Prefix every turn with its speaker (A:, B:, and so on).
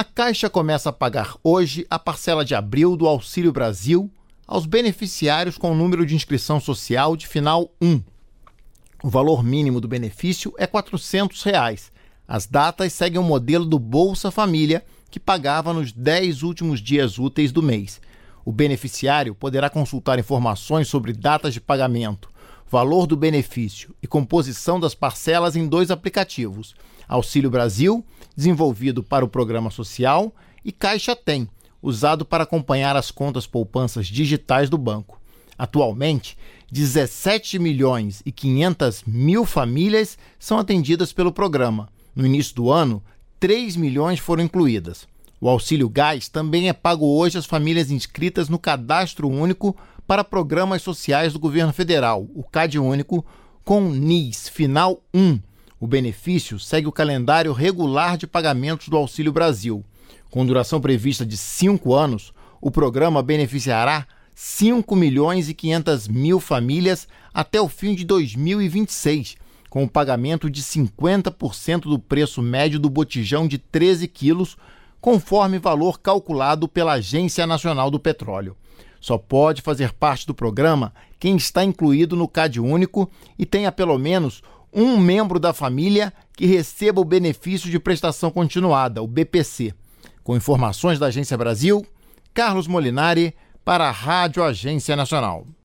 A: A Caixa começa a pagar hoje a parcela de abril do Auxílio Brasil aos beneficiários com o número de inscrição social de final 1. O valor mínimo do benefício é R$ 400. As datas seguem o modelo do Bolsa Família, que pagava nos 10 últimos dias úteis do mês. O beneficiário poderá consultar informações sobre datas de pagamento, valor do benefício e composição das parcelas em 2 aplicativos: Auxílio Brasil, desenvolvido para o Programa Social, e Caixa Tem, usado para acompanhar as contas poupanças digitais do banco. Atualmente, 17.500.000 famílias são atendidas pelo programa. No início do ano, 3 milhões foram incluídas. O Auxílio Gás também é pago hoje às famílias inscritas no Cadastro Único para Programas Sociais do Governo Federal, o CadÚnico, com NIS final 1. O benefício segue o calendário regular de pagamentos do Auxílio Brasil. Com duração prevista de 5 anos, o programa beneficiará 5.500.000 famílias até o fim de 2026, com o pagamento de 50% do preço médio do botijão de 13 quilos, conforme valor calculado pela Agência Nacional do Petróleo. Só pode fazer parte do programa quem está incluído no CadÚnico e tenha pelo menos um membro da família que receba o benefício de prestação continuada, o BPC. Com informações da Agência Brasil, Carlos Molinari para a Rádio Agência Nacional.